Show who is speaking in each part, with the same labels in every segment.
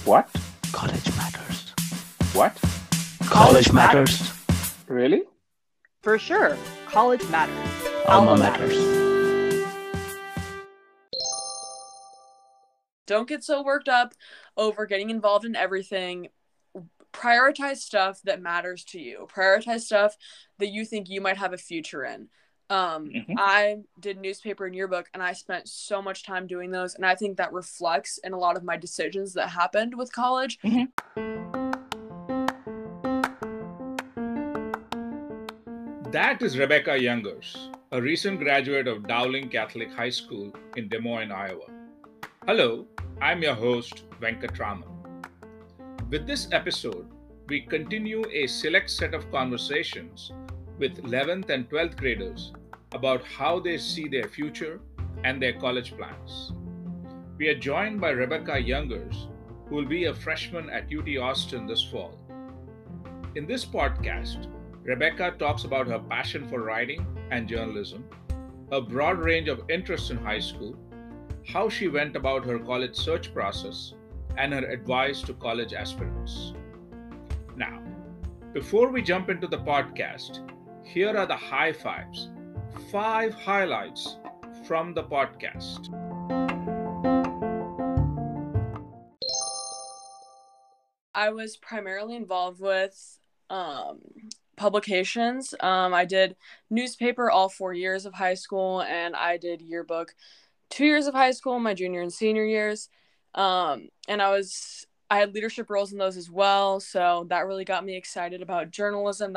Speaker 1: What?
Speaker 2: College matters.
Speaker 1: What?
Speaker 2: College matters.
Speaker 1: Really?
Speaker 3: For sure. College matters.
Speaker 2: Alma matters.
Speaker 3: Don't get so worked up over getting involved in everything. Prioritize stuff that matters to you. Prioritize stuff that you think you might have a future in. I did newspaper and yearbook, and I spent so much time doing those, and I think that reflects in a lot of my decisions that happened with college.
Speaker 4: That is Rebecca Youngers, a recent graduate of Dowling Catholic High School in Des Moines, Iowa. Hello, I'm your host, Venkatraman. With this episode, we continue a select set of conversations with 11th and 12th graders about how they see their future and their college plans. We are joined by Rebecca Youngers, who will be a freshman at UT Austin this fall. In this podcast, Rebecca talks about her passion for writing and journalism, a broad range of interests in high school, how she went about her college search process, and her advice to college aspirants. Now, before we jump into the podcast, here are the high fives, 5 highlights from the podcast.
Speaker 3: I was primarily involved with publications. I did newspaper all 4 years of high school, and I did yearbook 2 years of high school, my junior and senior years. And I had leadership roles in those as well, so that really got me excited about journalism.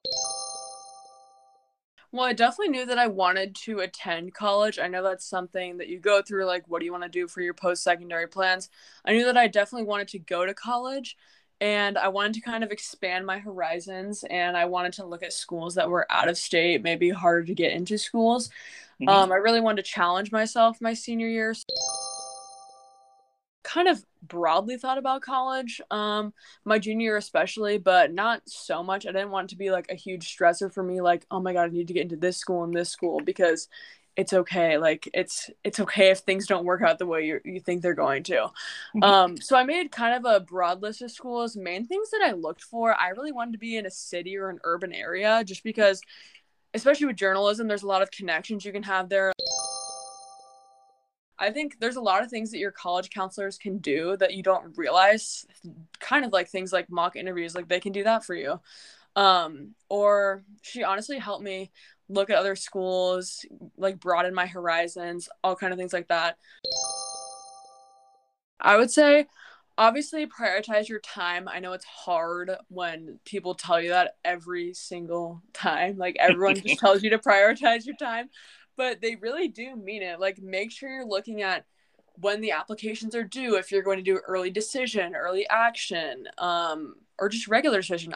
Speaker 3: Well, I definitely knew that I wanted to attend college. I know that's something that you go through, like, what do you want to do for your post-secondary plans? I knew that I definitely wanted to go to college, and I wanted to kind of expand my horizons, and I wanted to look at schools that were out of state, maybe harder to get into schools. I really wanted to challenge myself my senior year. Kind of broadly thought about college, my junior year especially, but not so much. I didn't want it to be like a huge stressor for me, like, oh my God, I need to get into this school and this school, because it's okay. Like, it's okay if things don't work out the way you think they're going to. So I made kind of a broad list of schools. Main things that I looked for, I really wanted to be in a city or an urban area, just because, especially with journalism, there's a lot of connections you can have there. I think there's a lot of things that your college counselors can do that you don't realize, kind of like things like mock interviews, like they can do that for you. Or she honestly helped me look at other schools, like broaden my horizons, all kind of things like that. I would say, obviously, prioritize your time. I know it's hard when people tell you that every single time. Like, everyone just tells you to prioritize your time, but they really do mean it. Like, make sure you're looking at when the applications are due, if you're going to do early decision, early action, or just regular decision.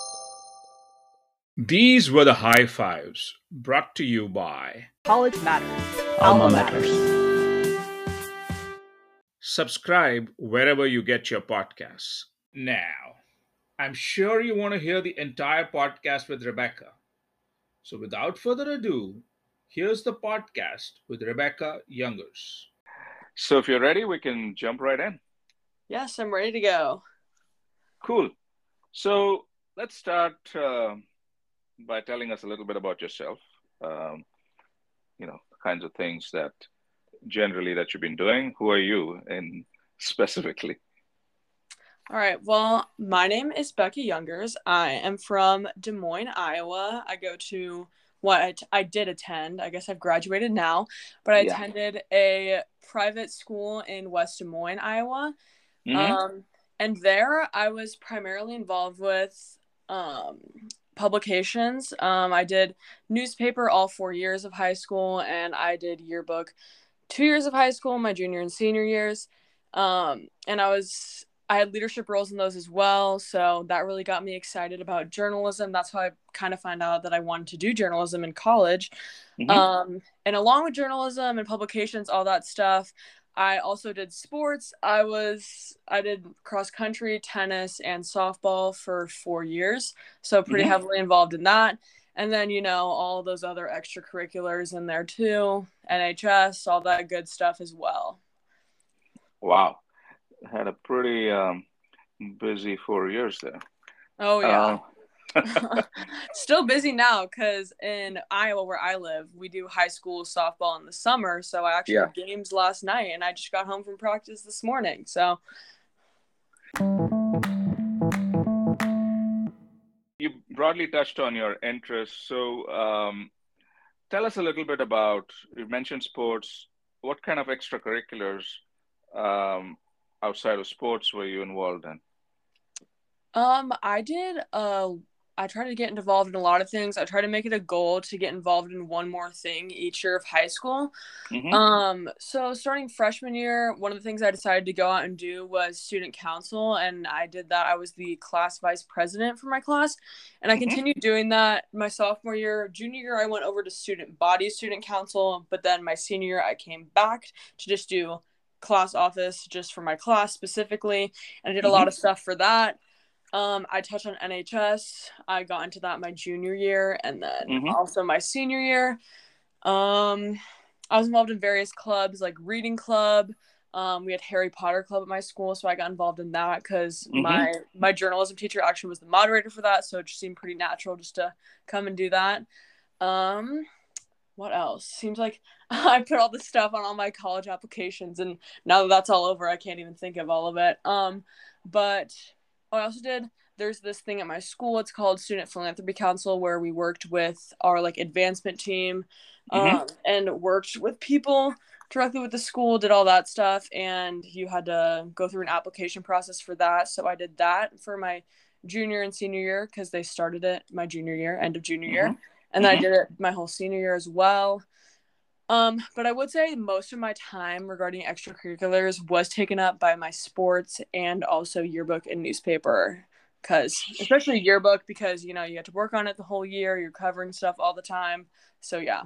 Speaker 4: These were the high fives brought to you by
Speaker 3: College matters.
Speaker 2: Alma matters.
Speaker 4: Subscribe wherever you get your podcasts. Now, I'm sure you want to hear the entire podcast with Rebecca. So without further ado, here's the podcast with Rebecca Youngers.
Speaker 1: So if you're ready, we can jump right in.
Speaker 3: Yes, I'm ready to go.
Speaker 1: Cool. So let's start by telling us a little bit about yourself. The kinds of things that generally that you've been doing. Who are you and specifically?
Speaker 3: All right. Well, my name is Becky Youngers. I am from Des Moines, Iowa. I go to I did attend. I guess I've graduated now, but I attended a private school in West Des Moines, Iowa. And there I was primarily involved with publications. I did newspaper all 4 years of high school, and I did yearbook 2 years of high school, my junior and senior years. And I had leadership roles in those as well, so that really got me excited about journalism. That's how I kind of found out that I wanted to do journalism in college. And along with journalism and publications, all that stuff, I also did sports. I did cross country, tennis, and softball for 4 years, so pretty heavily involved in that. And then, all those other extracurriculars in there too, NHS, all that good stuff as well.
Speaker 1: Wow. Had a pretty busy 4 years there.
Speaker 3: Oh yeah.
Speaker 1: Uh,
Speaker 3: Still busy now because in Iowa, where I live, we do high school softball in the summer. So I actually
Speaker 1: Yeah.
Speaker 3: had games last night, and I just got home from practice this morning. So
Speaker 1: you broadly touched on your interests. So tell us a little bit about, you mentioned sports. What kind of extracurriculars um, outside of sports were you involved in?
Speaker 3: I did I try to get involved in a lot of things. I try to make it a goal to get involved in one more thing each year of high school.
Speaker 1: Mm-hmm.
Speaker 3: So starting freshman year, one of the things I decided to go out and do was student council, and I did that. I was the class vice president for my class, and I
Speaker 1: Mm-hmm.
Speaker 3: continued doing that my sophomore year. Junior year, I went over to student council, but then my senior year, I came back to just do class office just for my class specifically, and I did a lot of stuff for that. I touched on NHS. I got into that my junior year, and then
Speaker 1: Mm-hmm.
Speaker 3: also my senior year. I was involved in various clubs like reading club. We had Harry Potter club at my school, so I got involved in that because
Speaker 1: Mm-hmm.
Speaker 3: my journalism teacher actually was the moderator for that, so it just seemed pretty natural just to come and do that. What else? Seems like I put all this stuff on all my college applications, and now that that's all over, I can't even think of all of it. But I also did. There's this thing at my school. It's called Student Philanthropy Council, where we worked with our like advancement team,
Speaker 1: Mm-hmm.
Speaker 3: and worked with people directly with the school. Did all that stuff, and you had to go through an application process for that. So I did that for my junior and senior year because they started it my junior year, end of junior year, and then I
Speaker 1: Mm-hmm.
Speaker 3: did it my whole senior year as well. But I would say most of my time regarding extracurriculars was taken up by my sports and also yearbook and newspaper. Because, especially yearbook, because, you know, you have to work on it the whole year, you're covering stuff all the time. So, yeah.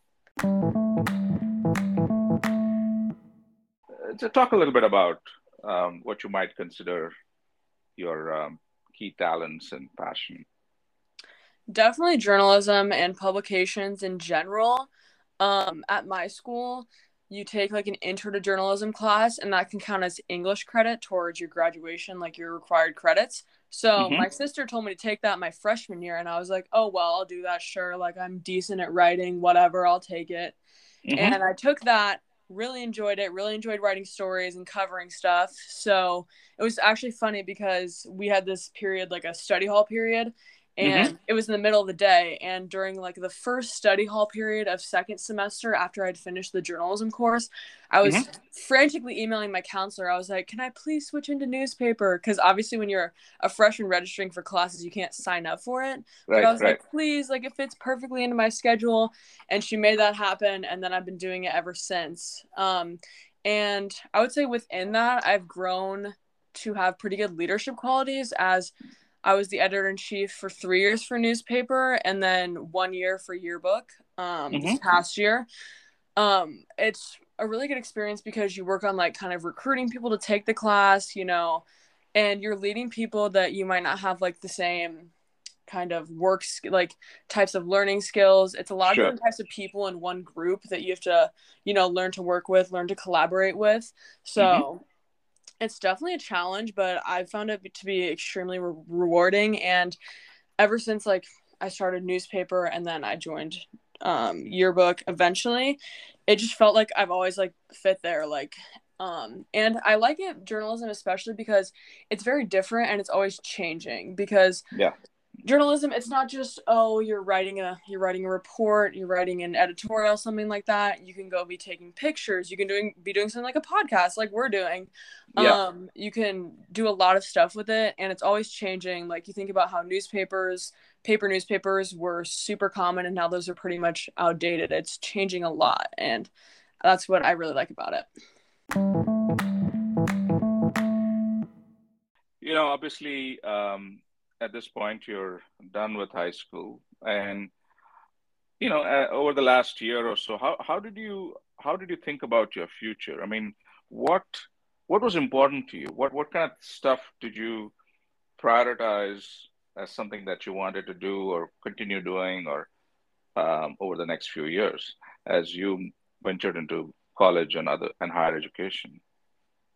Speaker 1: To talk a little bit about what you might consider your key talents and passion.
Speaker 3: Definitely journalism and publications in general. At my school, you take like an intro to journalism class, and that can count as English credit towards your graduation, like your required credits. So
Speaker 1: Mm-hmm.
Speaker 3: my sister told me to take that my freshman year, and I was like, oh, well, I'll do that. Sure. Like I'm decent at writing, whatever, I'll take it.
Speaker 1: Mm-hmm.
Speaker 3: And I took that, really enjoyed it, really enjoyed writing stories and covering stuff. So it was actually funny because we had this period, like a study hall period,
Speaker 1: Mm-hmm.
Speaker 3: and it was in the middle of the day. And during like the first study hall period of second semester, after I'd finished the journalism course, I was
Speaker 1: Mm-hmm.
Speaker 3: frantically emailing my counselor. I was like, can I please switch into newspaper? Because obviously when you're a freshman registering for classes, you can't sign up for it. But I
Speaker 1: Right,
Speaker 3: was
Speaker 1: right.
Speaker 3: like, please, like it fits perfectly into my schedule. And she made that happen, and then I've been doing it ever since. And I would say within that, I've grown to have pretty good leadership qualities, as I was the editor-in-chief for 3 years for newspaper and then 1 year for yearbook this
Speaker 1: Mm-hmm.
Speaker 3: past year. It's a really good experience because you work on like kind of recruiting people to take the class, you know, and you're leading people that you might not have like the same kind of like types of learning skills. It's a lot of
Speaker 1: Sure.
Speaker 3: different types of people in one group that you have to, you know, learn to work with, learn to collaborate with.
Speaker 1: Mm-hmm.
Speaker 3: So it's definitely a challenge, but I've found it to be extremely rewarding. And ever since like I started newspaper and then I joined yearbook eventually, it just felt like I've always like fit there. Like and I like it, journalism especially, because it's very different and it's always changing. Because
Speaker 1: Yeah.
Speaker 3: journalism, it's not just, oh, you're writing a report, you're writing an editorial, something like that. You can go be taking pictures, you can be doing something like a podcast like we're doing.
Speaker 1: Yeah.
Speaker 3: You can do a lot of stuff with it, and it's always changing. Like you think about how paper newspapers were super common, and now those are pretty much outdated. It's changing a lot, and that's what I really like about it.
Speaker 1: You know, obviously, at this point, you're done with high school, and you know, over the last year or so, how did you think about your future? I mean, what what was important to you? What kind of stuff did you prioritize as something that you wanted to do or continue doing, or over the next few years as you ventured into college and higher education?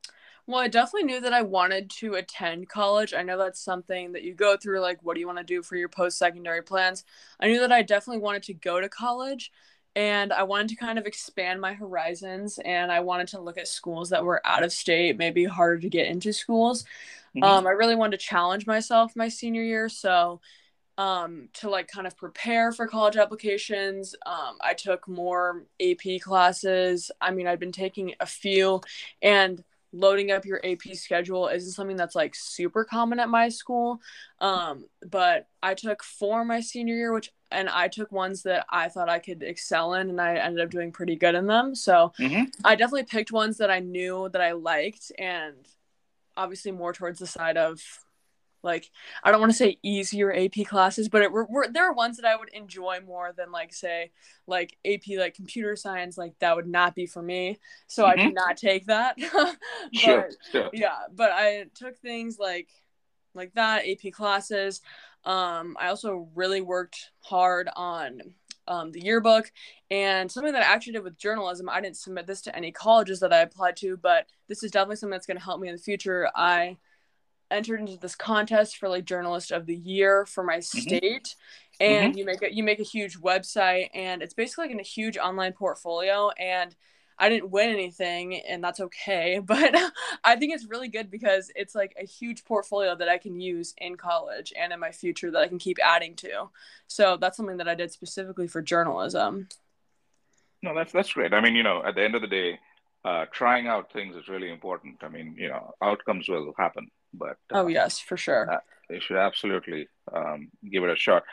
Speaker 3: Well, I definitely knew that I wanted to attend college. I know that's something that you go through, like, what do you want to do for your post-secondary plans? I knew that I definitely wanted to go to college, and I wanted to kind of expand my horizons, and I wanted to look at schools that were out of state, maybe harder to get into schools.
Speaker 1: Hmm.
Speaker 3: I really wanted to challenge myself my senior year, so to like kind of prepare for college applications, I took more AP classes. I mean, I've been taking a few, and loading up your AP schedule isn't something that's like super common at my school. But I took four my senior year, and I took ones that I thought I could excel in, and I ended up doing pretty good in them. So
Speaker 1: Hmm.
Speaker 3: I definitely picked ones that I knew that I liked, and obviously more towards the side of, like, I don't want to say easier AP classes, but there are ones that I would enjoy more than, like, say, like AP, like computer science, like that would not be for me. So I
Speaker 1: Hmm.
Speaker 3: did not take that.
Speaker 1: Sure,
Speaker 3: But
Speaker 1: sure.
Speaker 3: yeah, but I took things like that, AP classes. I also really worked hard on the yearbook, and something that I actually did with journalism. I didn't submit this to any colleges that I applied to, but this is definitely something that's going to help me in the future. I entered into this contest for like journalist of the year for my
Speaker 1: Hmm.
Speaker 3: state,
Speaker 1: Hmm.
Speaker 3: and you make a huge website, and it's basically like in a huge online portfolio. And I didn't win anything, and that's okay, but I think it's really good because it's like a huge portfolio that I can use in college and in my future that I can keep adding to. So that's something that I did specifically for journalism.
Speaker 1: No, that's great. I mean, at the end of the day, trying out things is really important. I mean, outcomes will happen, but
Speaker 3: Oh yes, for sure.
Speaker 1: they should absolutely give it a shot.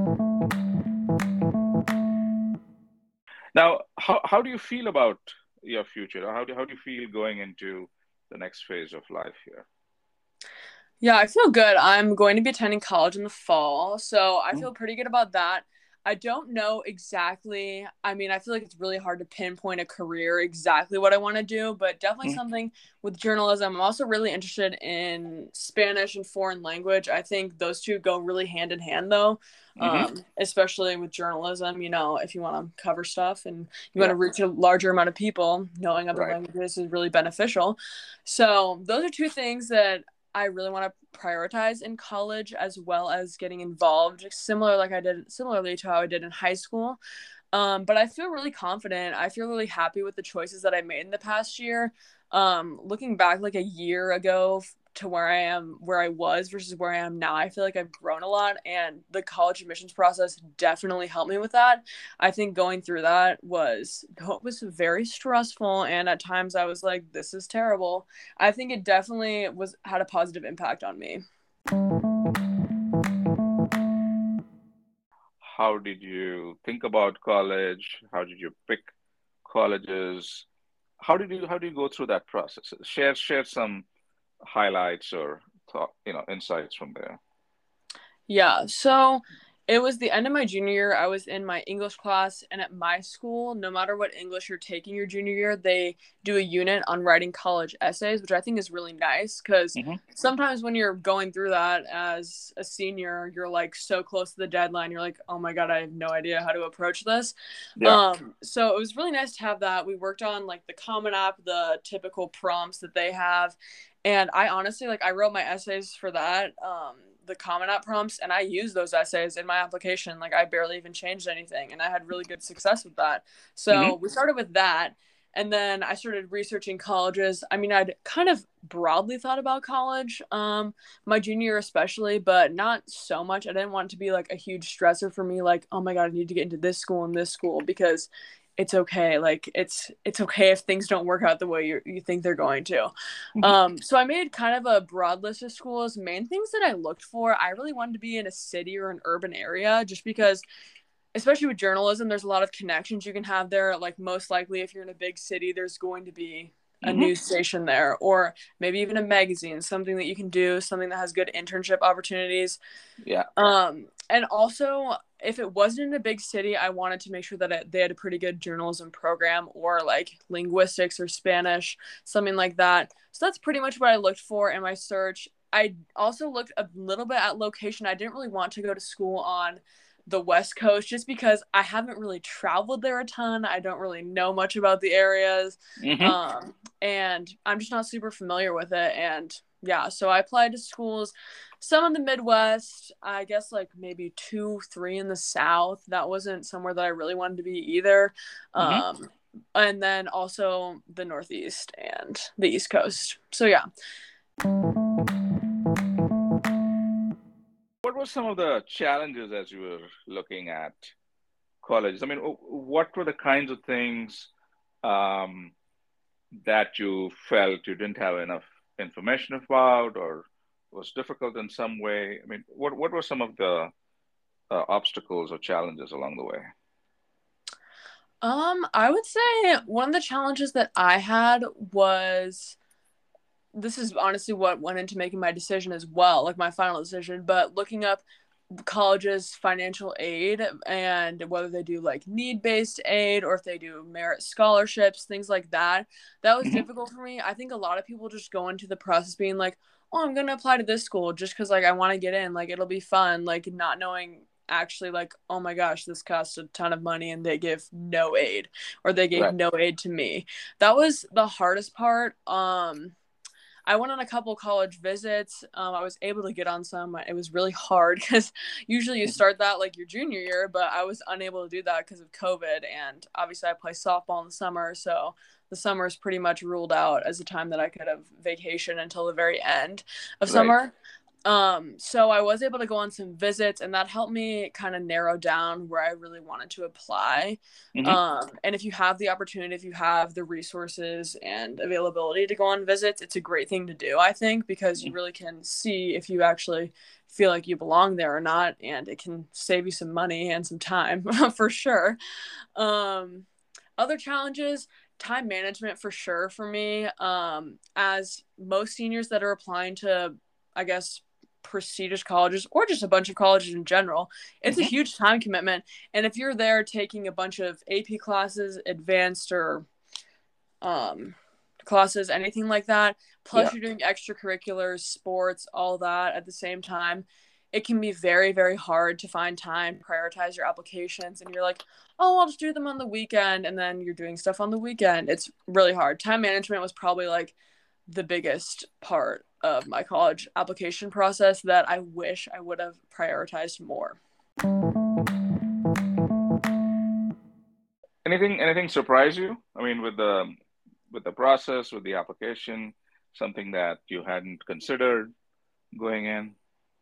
Speaker 1: Now, how do you feel about your future? How do you feel going into the next phase of life here?
Speaker 3: Yeah, I feel good. I'm going to be attending college in the fall, so I
Speaker 1: Mm.
Speaker 3: feel pretty good about that. I don't know exactly. I mean, I feel like it's really hard to pinpoint a career exactly what I want to do, but definitely
Speaker 1: Mm.
Speaker 3: something with journalism. I'm also really interested in Spanish and foreign language. I think those two go really hand in hand, though,
Speaker 1: Hmm.
Speaker 3: especially with journalism. If you want to cover stuff and you want
Speaker 1: Yeah,
Speaker 3: to reach a larger amount of people, knowing other
Speaker 1: right.
Speaker 3: languages is really beneficial. So, those are two things that I really want to prioritize in college, as well as getting involved, similarly to how I did in high school. But I feel really confident. I feel really happy with the choices that I made in the past year. Looking back like a year ago to where I am, where I was versus where I am now, I feel like I've grown a lot, and the college admissions process definitely helped me with that. I think going through that was very stressful, and at times I was like, this is terrible. I think it definitely was had a positive impact on me.
Speaker 1: How did you think about college? How did you pick colleges? How do you go through that process? Share some highlights or insights from there.
Speaker 3: Yeah, so it was the end of my junior year. I was in my English class, and at my school, no matter what English you're taking your junior year, they do a unit on writing college essays, which I think is really nice because
Speaker 1: Hmm.
Speaker 3: sometimes when you're going through that as a senior, you're like so close to the deadline, you're like, oh my God, I have no idea how to approach this.
Speaker 1: Yeah.
Speaker 3: So it was really nice to have that. We worked on like the Common App, the typical prompts that they have. And I honestly, like, I wrote my essays for that, the Common App prompts, and I used those essays in my application. Like, I barely even changed anything, and I had really good success with that. So
Speaker 1: Hmm.
Speaker 3: we started with that, and then I started researching colleges. I mean, I'd kind of broadly thought about college, my junior year especially, but not so much. I didn't want it to be like a huge stressor for me, like, oh my God, I need to get into this school and this school, because it's okay. Like, it's okay if things don't work out the way you think they're going to.
Speaker 1: Hmm.
Speaker 3: So I made kind of a broad list of schools. Main things that I looked for, I really wanted to be in a city or an urban area, just because, especially with journalism, there's a lot of connections you can have there. Like, most likely, if you're in a big city, there's going to be a
Speaker 1: Hmm.
Speaker 3: news station there, or maybe even a magazine, something that you can do, something that has good internship opportunities.
Speaker 1: Yeah.
Speaker 3: And also, if it wasn't in a big city, I wanted to make sure that they had a pretty good journalism program, or like linguistics or Spanish, something like that. So that's pretty much what I looked for in my search. I also looked a little bit at location. I didn't really want to go to school on the West Coast just because I haven't really traveled there a ton. I don't really know much about the areas.
Speaker 1: Mm-hmm.
Speaker 3: And I'm just not super familiar with it. And yeah, so I applied to schools, some in the Midwest, I guess like maybe 2, 3 in the South. That wasn't somewhere that I really wanted to be either.
Speaker 1: Mm-hmm.
Speaker 3: And then also the Northeast and the East Coast. So yeah.
Speaker 1: What were some of the challenges as you were looking at colleges? I mean, what were the kinds of things um, that you felt you didn't have enough information about, or was difficult in some way? I mean, what were some of the obstacles or challenges along the way?
Speaker 3: I would say one of the challenges that I had was, this is honestly what went into making my decision as well, like my final decision, but looking up colleges' financial aid and whether they do like need-based aid or if they do merit scholarships, things like that. That was
Speaker 1: Mm-hmm.
Speaker 3: difficult for me. I think a lot of people just go into the process being like, oh, I'm gonna apply to this school just because like I want to get in, like it'll be fun, like not knowing actually like, oh my gosh, this costs a ton of money and they give no aid, or they gave
Speaker 1: Right.
Speaker 3: no aid to me. That was the hardest part. I went on a couple college visits. I was able to get on some. It was really hard because usually you start that like your junior year, but I was unable to do that because of COVID. And obviously, I play softball in the summer, so the summer is pretty much ruled out as a time that I could have vacation until the very end of
Speaker 1: Right.
Speaker 3: summer. So I was able to go on some visits, and that helped me kind of narrow down where I really wanted to apply.
Speaker 1: Mm-hmm.
Speaker 3: And if you have the opportunity, if you have the resources and availability to go on visits, it's a great thing to do, I think, because you really can see if you actually feel like you belong there or not, and it can save you some money and some time for sure. Um, Other challenges, time management for sure for me. As most seniors that are applying to, I guess, prestigious colleges or just a bunch of colleges in general, it's a
Speaker 1: Mm-hmm.
Speaker 3: huge time commitment. And if you're there taking a bunch of AP classes, advanced or um, classes, anything like that, plus
Speaker 1: Yeah.
Speaker 3: you're doing extracurriculars, sports, all that at the same time, it can be very, very hard to find time, prioritize your applications, and you're like, oh, I'll just do them on the weekend, and then you're doing stuff on the weekend. It's really hard. Time management was probably like the biggest part of my college application process that I wish I would have prioritized more.
Speaker 1: Anything surprise you? I mean, with the process, with the application, something that you hadn't considered going in?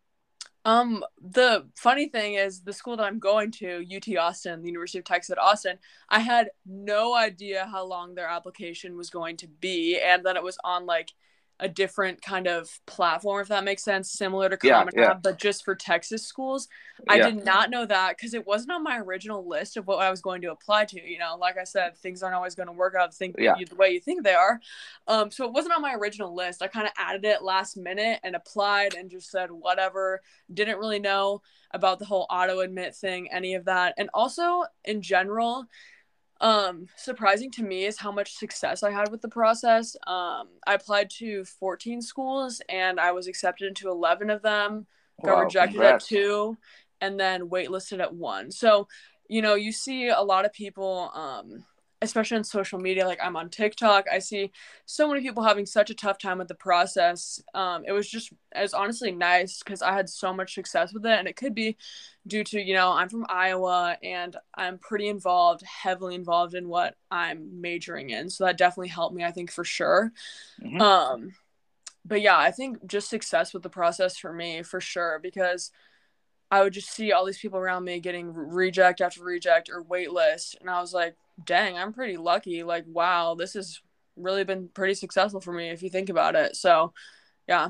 Speaker 3: The funny thing is the school that I'm going to, UT Austin, the University of Texas at Austin, I had no idea how long their application was going to be, and then it was on like a different kind of platform, if that makes sense, similar to
Speaker 1: Yeah.
Speaker 3: Common
Speaker 1: Yeah.
Speaker 3: App, but just for Texas schools. I
Speaker 1: Yeah.
Speaker 3: did not know that because it wasn't on my original list of what I was going to apply to. You know, like I said, things aren't always going to work out
Speaker 1: Yeah.
Speaker 3: the way you think they are. So it wasn't on my original list. I kind of added it last minute and applied and just said whatever. Didn't really know about the whole auto admit thing, any of that. And also in general, surprising to me is how much success I had with the process. I applied to 14 schools and I was accepted into 11 of them, got
Speaker 1: Wow.
Speaker 3: rejected at
Speaker 1: Congrats.
Speaker 3: 2, and then waitlisted at 1. So, you know, you see a lot of people, especially on social media, like I'm on TikTok, I see so many people having such a tough time with the process. It was honestly nice because I had so much success with it, and it could be due to, you know, I'm from Iowa and I'm pretty involved, heavily involved in what I'm majoring in. So that definitely helped me, I think, for sure.
Speaker 1: Hmm.
Speaker 3: Um, but yeah, I think just success with the process for me, for sure, because I would just see all these people around me getting reject after reject or waitlist. And I was like, dang, I'm pretty lucky. Like, wow, this has really been pretty successful for me if you think about it. So, yeah.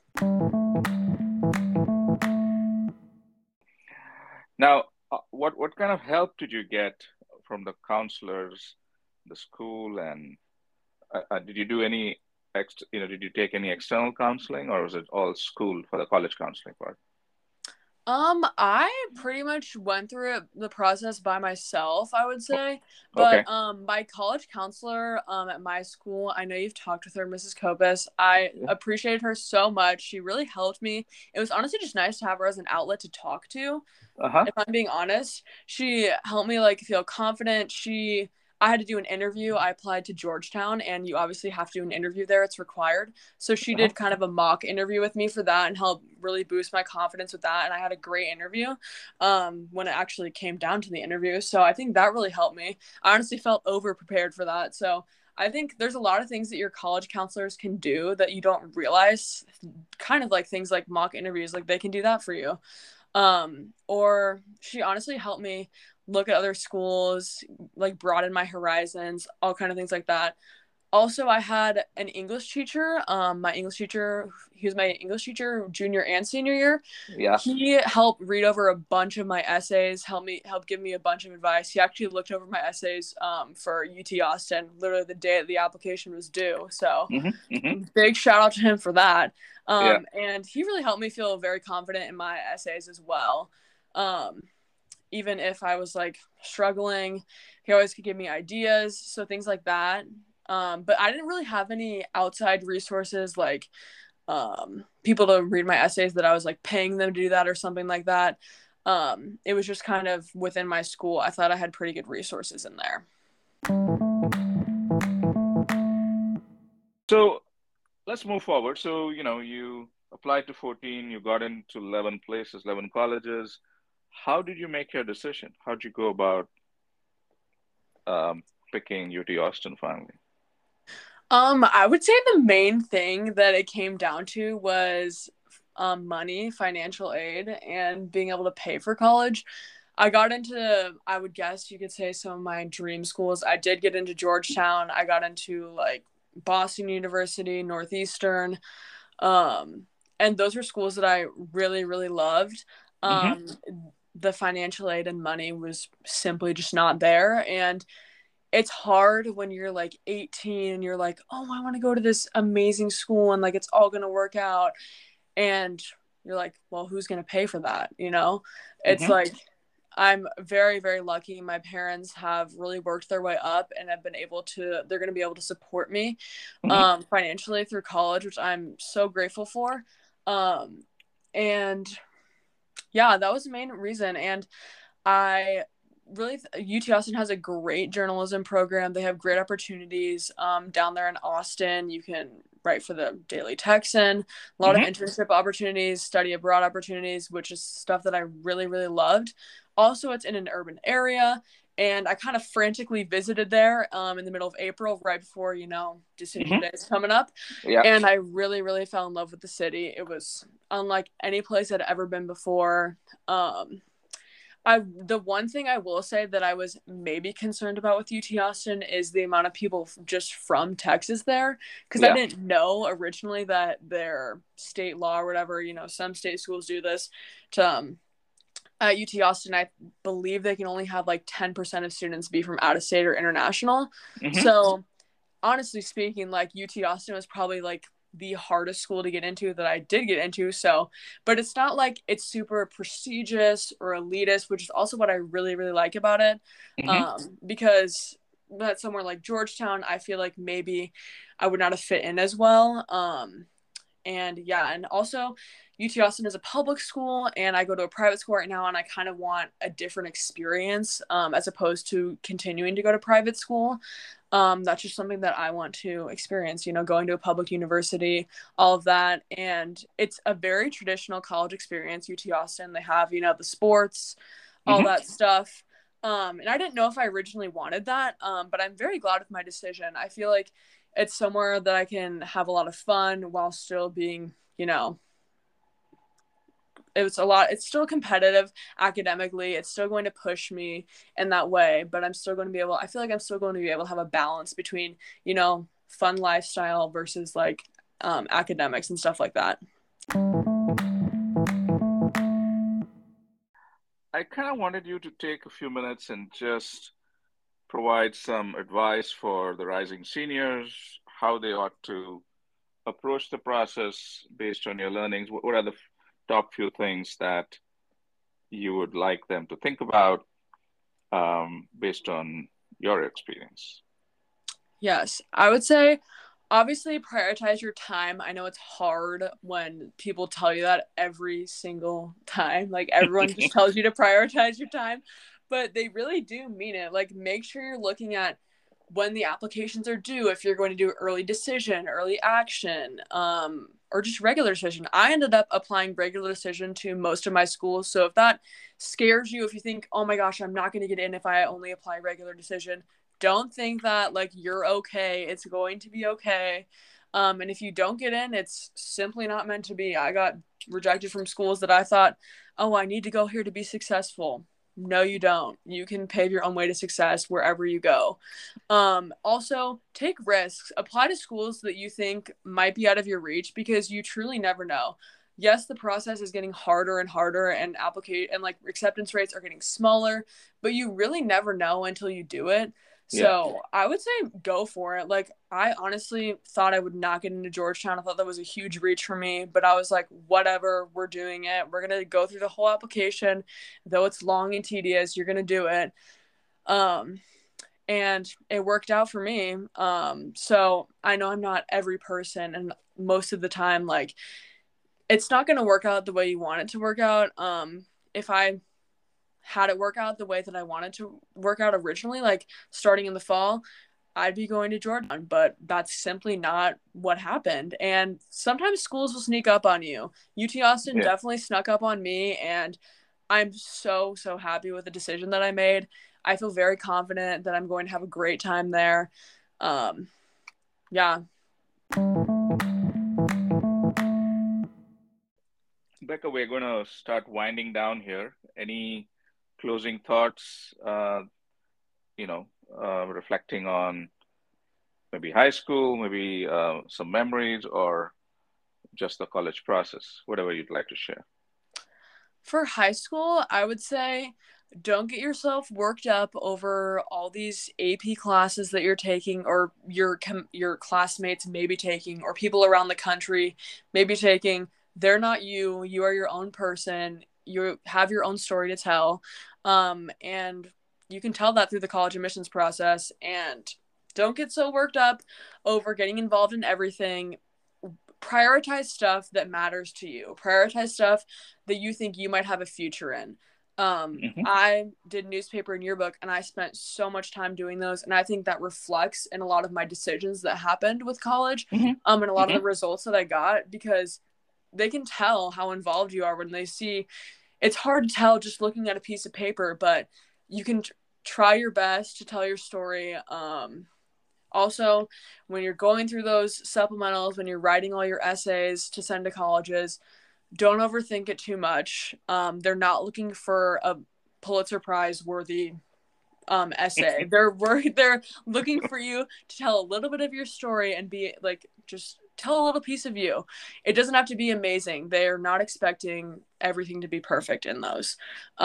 Speaker 1: Now, what kind of help did you get from the counselors, the school, and did you do any did you take any external counseling, or was it all school for the college counseling part?
Speaker 3: I pretty much went through the process by myself, I would say. But
Speaker 1: Okay.
Speaker 3: my college counselor at my school, I know you've talked with her, Mrs. Copus. I
Speaker 1: Yeah.
Speaker 3: appreciated her so much. She really helped me. It was honestly just nice to have her as an outlet to talk to.
Speaker 1: Uh-huh.
Speaker 3: If I'm being honest, she helped me like feel confident. I had to do an interview. I applied to Georgetown, and you obviously have to do an interview there. It's required. So she
Speaker 1: Uh-huh.
Speaker 3: did kind of a mock interview with me for that and helped really boost my confidence with that. And I had a great interview when it actually came down to the interview. So I think that really helped me. I honestly felt over prepared for that. So I think there's a lot of things that your college counselors can do that you don't realize, kind of like things like mock interviews, like they can do that for you. Or she honestly helped me look at other schools, like broaden my horizons, all kind of things like that. Also, I had an English teacher. My English teacher, he was my English teacher junior and senior year.
Speaker 1: Yeah.
Speaker 3: He helped read over a bunch of my essays, help give me a bunch of advice. He actually looked over my essays for UT Austin, literally the day that the application was due. So big shout out to him for that.
Speaker 1: Yeah.
Speaker 3: And he really helped me feel very confident in my essays as well. Even if I was like struggling, he always could give me ideas. So things like that. But I didn't really have any outside resources like people to read my essays that I was like paying them to do that or something like that. It was just kind of within my school. I thought I had pretty good resources in there.
Speaker 1: So let's move forward. So, you applied to 14, you got into 11 places, 11 colleges. How did you make your decision? How did you go about picking UT Austin finally?
Speaker 3: I would say the main thing that it came down to was money, financial aid, and being able to pay for college. I got into, I would guess you could say, some of my dream schools. I did get into Georgetown. I got into like Boston University, Northeastern. And those were schools that I really, really loved.
Speaker 1: Mm-hmm.
Speaker 3: Um, the financial aid and money was simply just not there. And it's hard when you're like 18 and you're like, oh, I want to go to this amazing school and like it's all going to work out. And you're like, well, who's going to pay for that? It's
Speaker 1: Mm-hmm.
Speaker 3: like, I'm very, very lucky. My parents have really worked their way up and have been able to, they're going to be able to support me
Speaker 1: Mm-hmm.
Speaker 3: financially through college, which I'm so grateful for. And yeah, that was the main reason. And I really, UT Austin has a great journalism program. They have great opportunities down there in Austin. You can write for the Daily Texan, a lot of
Speaker 1: Mm-hmm.
Speaker 3: internship opportunities, study abroad opportunities, which is stuff that I really, really loved. Also, it's in an urban area. And I kind of frantically visited there in the middle of April, right before, Decision
Speaker 1: Mm-hmm.
Speaker 3: Day is coming up.
Speaker 1: Yeah.
Speaker 3: And I really, really fell in love with the city. It was unlike any place I'd ever been before. The one thing I will say that I was maybe concerned about with UT Austin is the amount of people just from Texas there, because I
Speaker 1: Yeah.
Speaker 3: didn't know originally that their state law or whatever, some state schools do this to at UT Austin. I believe they can only have like 10% of students be from out of state or international.
Speaker 1: Mm-hmm.
Speaker 3: So honestly speaking, like UT Austin was probably like the hardest school to get into that I did get into. So, but it's not like it's super prestigious or elitist, which is also what I really, really like about it.
Speaker 1: Mm-hmm.
Speaker 3: Because that's somewhere like Georgetown, I feel like maybe I would not have fit in as well. And yeah, and also UT Austin is a public school and I go to a private school right now and I kind of want a different experience as opposed to continuing to go to private school. That's just something that I want to experience, going to a public university, all of that. And it's a very traditional college experience, UT Austin. They have, the sports, all
Speaker 1: Mm-hmm.
Speaker 3: that stuff. And I didn't know if I originally wanted that, but I'm very glad with my decision. I feel like it's somewhere that I can have a lot of fun while still being, it's still competitive academically. It's still going to push me in that way, but I feel like I'm still going to be able to have a balance between, fun lifestyle versus like academics and stuff like that.
Speaker 1: I kind of wanted you to take a few minutes and just provide some advice for the rising seniors, how they ought to approach the process based on your learnings. What are the top few things that you would like them to think about based on your experience?
Speaker 3: Yes, I would say obviously prioritize your time. I know it's hard when people tell you that every single time. Like everyone just tells you to prioritize your time, but they really do mean it. Like make sure you're looking at when the applications are due, if you're going to do early decision, early action, or just regular decision. I ended up applying regular decision to most of my schools. So if that scares you, if you think, oh my gosh, I'm not going to get in if I only apply regular decision, don't think that like you're okay. It's going to be okay. And if you don't get in, it's simply not meant to be. I got rejected from schools that I thought, oh, I need to go here to be successful. No, you don't. You can pave your own way to success wherever you go. Also, take risks. Apply to schools that you think might be out of your reach because you truly never know. Yes, the process is getting harder and harder, and like acceptance rates are getting smaller, but you really never know until you do it. So I would say go for it. Like I honestly thought I would not get into Georgetown. I thought that was a huge reach for me, but I was like, whatever, we're doing it. We're going to go through the whole application. Though it's long and tedious, you're going to do it. And it worked out for me. So I know I'm not every person, and most of the time, like it's not going to work out the way you want it to work out. If I had it work out the way that I wanted to work out originally, like starting in the fall, I'd be going to Georgetown, but that's simply not what happened. And sometimes schools will sneak up on you. UT Austin definitely snuck up on me, and I'm so happy with the decision that I made. I feel very confident that I'm going to have a great time there. Yeah.
Speaker 1: Becca, we're going to start winding down here. Any closing thoughts, reflecting on maybe high school, maybe some memories, or just the college process, whatever you'd like to share?
Speaker 3: For high school, I would say don't get yourself worked up over all these AP classes that you're taking, or your classmates may be taking, or people around the country may be taking. They're not you. You are your own person. You have your own story to tell. And you can tell that through the college admissions process. And don't get so worked up over getting involved in everything. Prioritize stuff that matters to you. Prioritize stuff that you think you might have a future in. I did newspaper and yearbook, and I spent so much time doing those. And I think that reflects in a lot of my decisions that happened with college, and a lot of the results that I got, because they can tell how involved you are when they see. It's hard to tell just looking at a piece of paper, but you can try your best to tell your story. Also, when you're going through those supplementals, when you're writing all your essays to send to colleges, don't overthink it too much. They're not looking for a Pulitzer Prize worthy essay. They're looking for you to tell a little bit of your story and be like, just tell a little piece of you. It doesn't have to be amazing. They're not expecting everything to be perfect in those.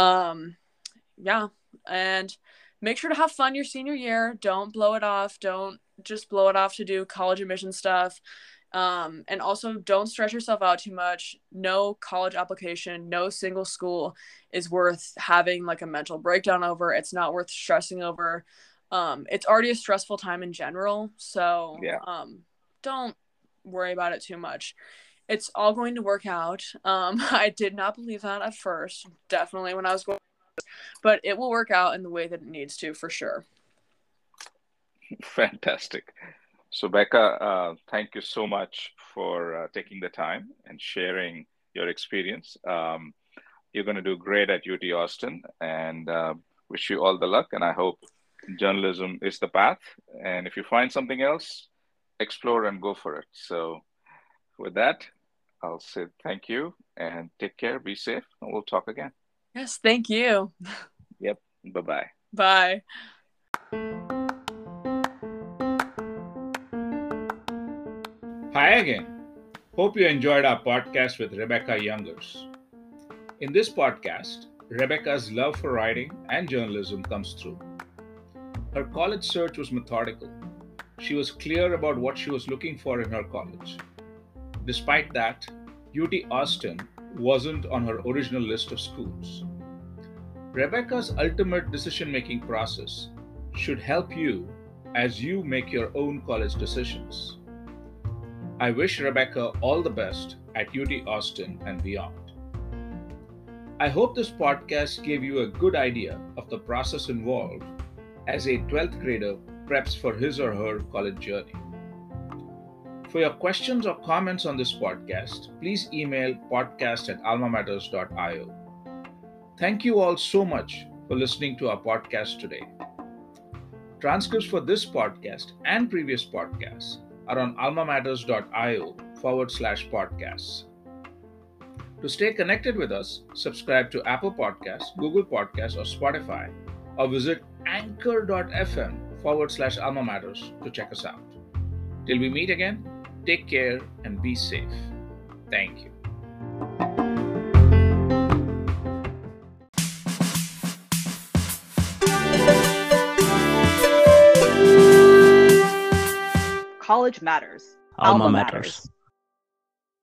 Speaker 3: Yeah. And make sure to have fun your senior year. Don't blow it off. Don't just blow it off to do college admission stuff. And also don't stress yourself out too much. No college application, no single school is worth having like a mental breakdown over. It's not worth stressing over. It's already a stressful time in general. So don't worry about it too much. It's all going to work out. I did not believe that at first, definitely when I was going, but it will work out in the way that it needs to, for sure.
Speaker 1: Fantastic. So Becca, thank you so much for taking the time and sharing your experience. You're going to do great at UT Austin, and wish you all the luck. And I hope journalism is the path. And if you find something else, explore and go for it. So with that, I'll say thank you and take care. Be safe, and we'll talk again.
Speaker 3: Yes, thank you.
Speaker 1: Yep. Bye-bye.
Speaker 3: Bye.
Speaker 4: Hi again. Hope you enjoyed our podcast with Rebecca Youngers. In this podcast, Rebecca's love for writing and journalism comes through. Her college search was methodical. She was clear about what she was looking for in her college. Despite that, UT Austin wasn't on her original list of schools. Rebecca's ultimate decision-making process should help you as you make your own college decisions. I wish Rebecca all the best at UT Austin and beyond. I hope this podcast gave you a good idea of the process involved as a 12th grader preps for his or her college journey. For your questions or comments on this podcast, please email podcast@almamatters.io. Thank you all so much for listening to our podcast today. Transcripts for this podcast and previous podcasts are on almamatters.io/podcasts. To stay connected with us, subscribe to Apple Podcasts, Google Podcasts, or Spotify, or visit anchor.fm/almamatters to check us out. Till we meet again, take care and be safe. Thank you.
Speaker 5: College Matters.
Speaker 2: Alma Matters.